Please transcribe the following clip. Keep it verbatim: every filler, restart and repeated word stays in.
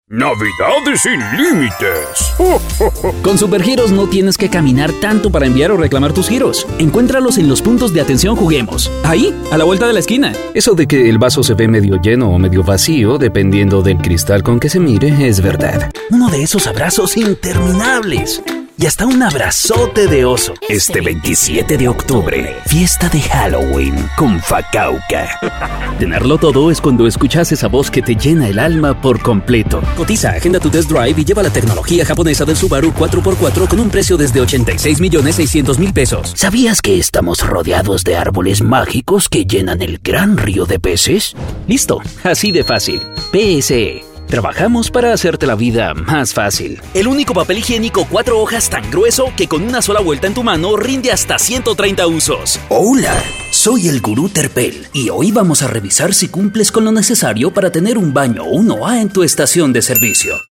Navidades sin límites. Con Supergiros no tienes que caminar tanto para enviar o reclamar tus giros. Encuéntralos en los puntos de atención Juguemos. Ahí, a la vuelta de la esquina. Eso de que el vaso se ve medio lleno o medio vacío, dependiendo del cristal con que se mire, es verdad. Uno de esos abrazos interminables. Y hasta un abrazote de oso. Este veintisiete de octubre, fiesta de Halloween con Facauca. Tenerlo todo es cuando escuchas esa voz que te llena el alma por completo. Cotiza, agenda tu test drive y lleva la tecnología japonesa del Subaru cuatro por cuatro con un precio desde ochenta y seis millones seiscientos mil pesos. ¿Sabías que estamos rodeados de árboles mágicos que llenan el gran río de peces? Listo, así de fácil. P S E. Trabajamos para hacerte la vida más fácil. El único papel higiénico cuatro hojas tan grueso que con una sola vuelta en tu mano rinde hasta ciento treinta usos. Hola, soy el Gurú Terpel y hoy vamos a revisar si cumples con lo necesario para tener un baño uno A en tu estación de servicio.